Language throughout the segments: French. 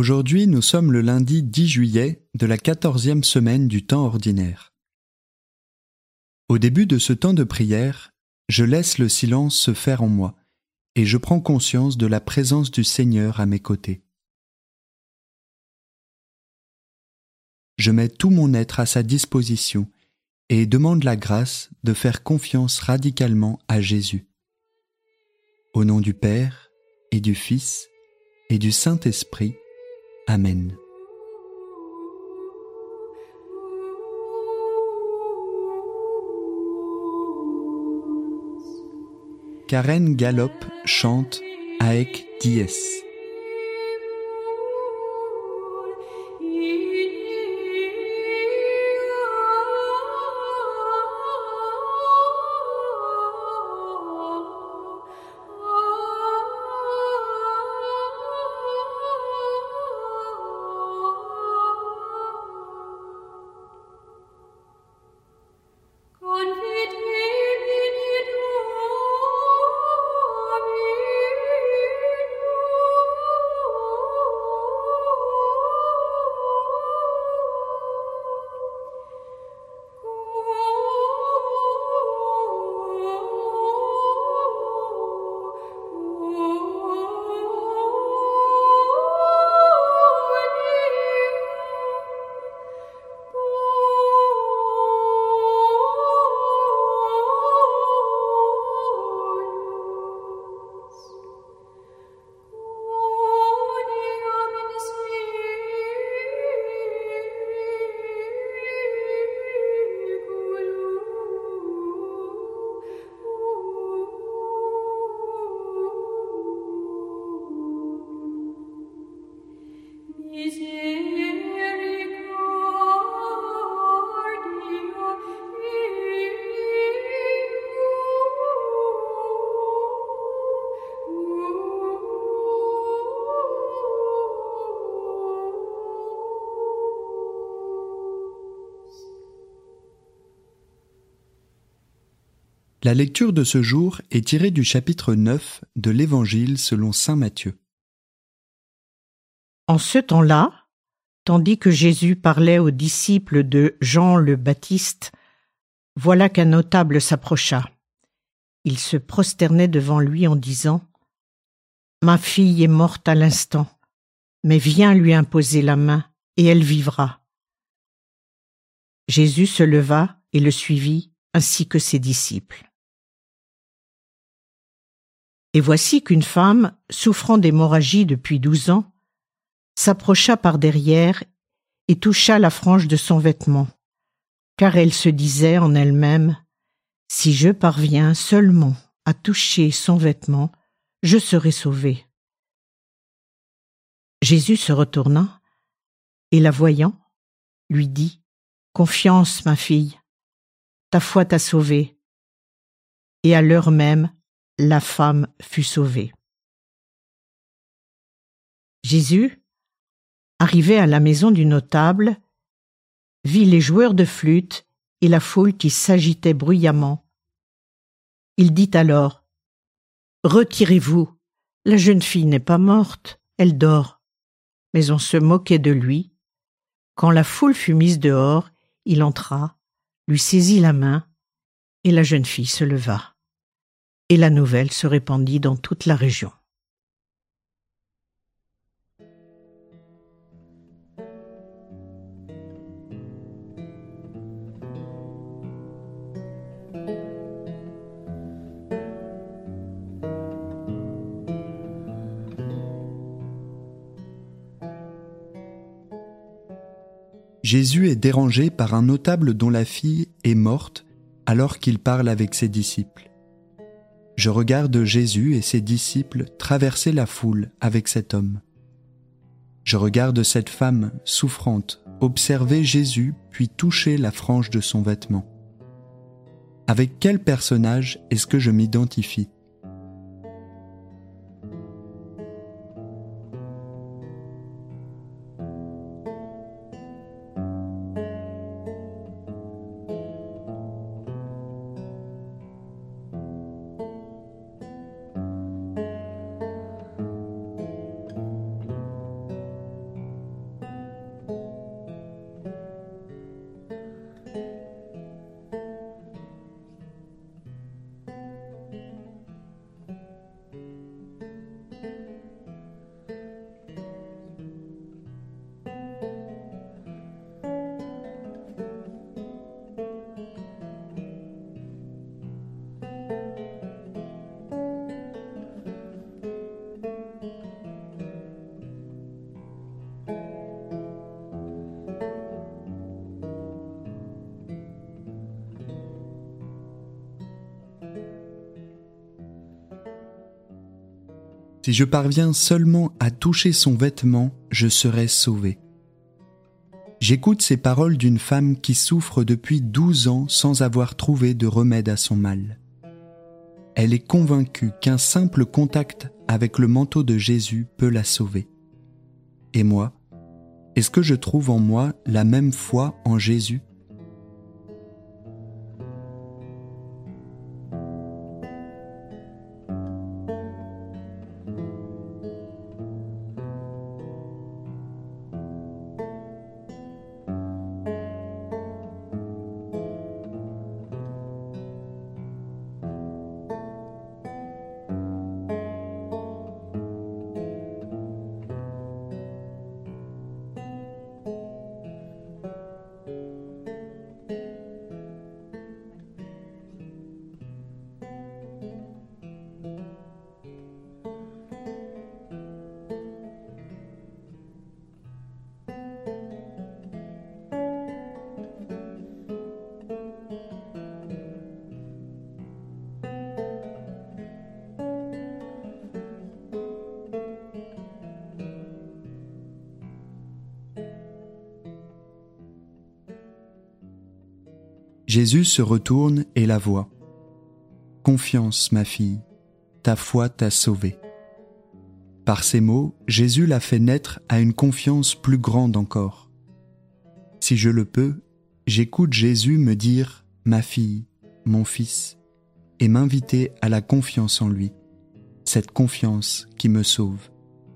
Aujourd'hui, nous sommes le lundi 10 juillet de la 14e semaine du temps ordinaire. Au début de ce temps de prière, je laisse le silence se faire en moi et je prends conscience de la présence du Seigneur à mes côtés. Je mets tout mon être à sa disposition et demande la grâce de faire confiance radicalement à Jésus. Au nom du Père et du Fils et du Saint-Esprit, Amen. Karen Gallop chante Haec Dies. La lecture de ce jour est tirée du chapitre 9 de l'Évangile selon saint Matthieu. En ce temps-là, tandis que Jésus parlait aux disciples de Jean le Baptiste, voilà qu'un notable s'approcha. Il se prosternait devant lui en disant « Ma fille est morte à l'instant, mais viens lui imposer la main, et elle vivra. » Jésus se leva et le suivit, ainsi que ses disciples. Et voici qu'une femme, souffrant d'hémorragie depuis 12 ans, s'approcha par derrière et toucha la frange de son vêtement, car elle se disait en elle-même « Si je parviens seulement à toucher son vêtement, je serai sauvée. » Jésus se retourna et, la voyant, lui dit « Confiance, ma fille, ta foi t'a sauvée. » Et à l'heure même, la femme fut sauvée. Jésus, arrivé à la maison du notable, vit les joueurs de flûte et la foule qui s'agitait bruyamment. Il dit alors « Retirez-vous, la jeune fille n'est pas morte, elle dort. » Mais on se moquait de lui. Quand la foule fut mise dehors, il entra, lui saisit la main, et la jeune fille se leva. Et la nouvelle se répandit dans toute la région. Jésus est dérangé par un notable dont la fille est morte alors qu'il parle avec ses disciples. Je regarde Jésus et ses disciples traverser la foule avec cet homme. Je regarde cette femme souffrante observer Jésus puis toucher la frange de son vêtement. Avec quel personnage est-ce que je m'identifie ? Si je parviens seulement à toucher son vêtement, je serai sauvé. J'écoute ces paroles d'une femme qui souffre depuis 12 ans sans avoir trouvé de remède à son mal. Elle est convaincue qu'un simple contact avec le manteau de Jésus peut la sauver. Et moi, est-ce que je trouve en moi la même foi en Jésus ? Jésus se retourne et la voit. « Confiance, ma fille, ta foi t'a sauvée. » Par ces mots, Jésus la fait naître à une confiance plus grande encore. Si je le peux, j'écoute Jésus me dire « ma fille, mon fils » et m'inviter à la confiance en lui, cette confiance qui me sauve.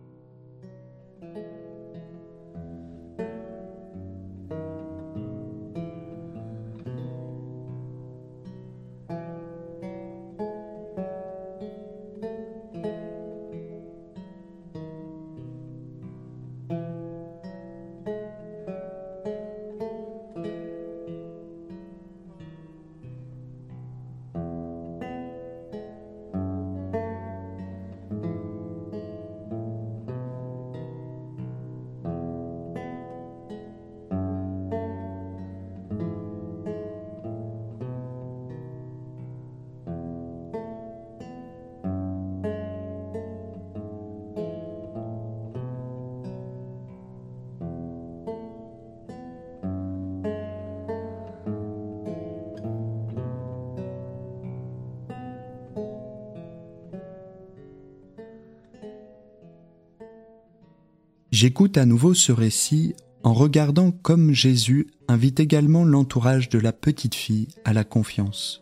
J'écoute à nouveau ce récit en regardant comme Jésus invite également l'entourage de la petite fille à la confiance.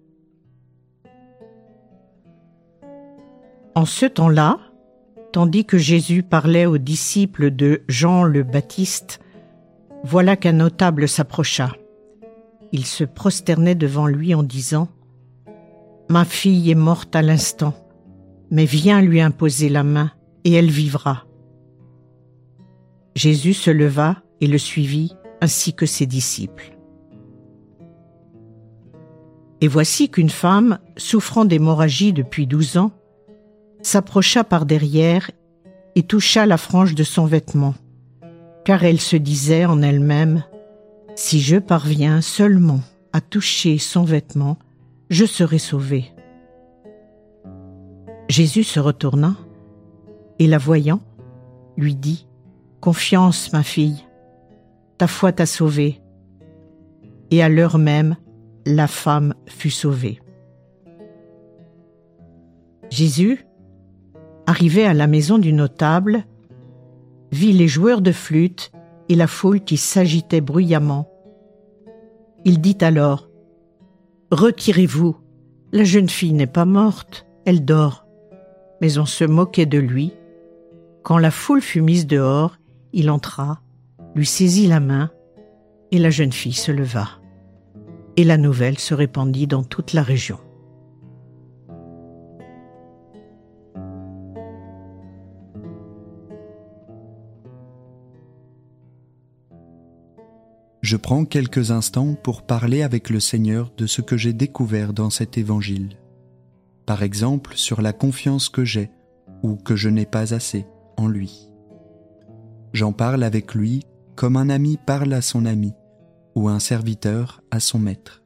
En ce temps-là, tandis que Jésus parlait aux disciples de Jean le Baptiste, voilà qu'un notable s'approcha. Il se prosternait devant lui en disant « Ma fille est morte à l'instant, mais viens lui imposer la main et elle vivra. » Jésus se leva et le suivit, ainsi que ses disciples. Et voici qu'une femme, souffrant d'hémorragie depuis 12 ans, s'approcha par derrière et toucha la frange de son vêtement, car elle se disait en elle-même « Si je parviens seulement à toucher son vêtement, je serai sauvée. » Jésus se retourna et la voyant, lui dit « Confiance, ma fille, ta foi t'a sauvée. » Et à l'heure même, la femme fut sauvée. Jésus, arrivé à la maison du notable, vit les joueurs de flûte et la foule qui s'agitait bruyamment. Il dit alors « Retirez-vous, la jeune fille n'est pas morte, elle dort. » Mais on se moquait de lui. Quand la foule fut mise dehors, il entra, lui saisit la main, et la jeune fille se leva. Et la nouvelle se répandit dans toute la région. Je prends quelques instants pour parler avec le Seigneur de ce que j'ai découvert dans cet évangile. Par exemple, sur la confiance que j'ai, ou que je n'ai pas assez, en lui. J'en parle avec lui comme un ami parle à son ami, ou un serviteur à son maître.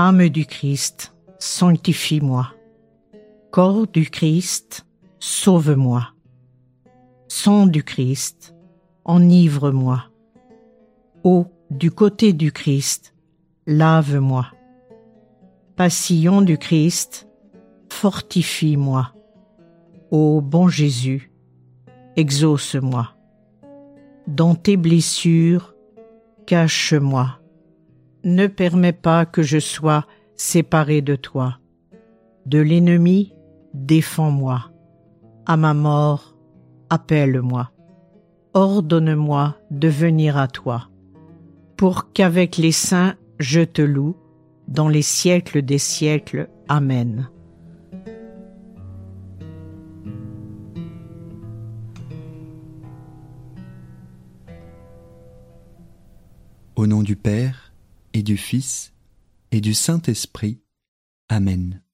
Âme du Christ, sanctifie-moi. Corps du Christ, sauve-moi. Sang du Christ, enivre-moi. Eau du côté du Christ, lave-moi. Passion du Christ, fortifie-moi. Ô bon Jésus, exauce-moi. Dans tes blessures, cache-moi. Ne permets pas que je sois séparé de toi. De l'ennemi, défends-moi. À ma mort, appelle-moi. Ordonne-moi de venir à toi, pour qu'avec les saints je te loue, dans les siècles des siècles. Amen. Au nom du Père, et du Fils, et du Saint-Esprit. Amen.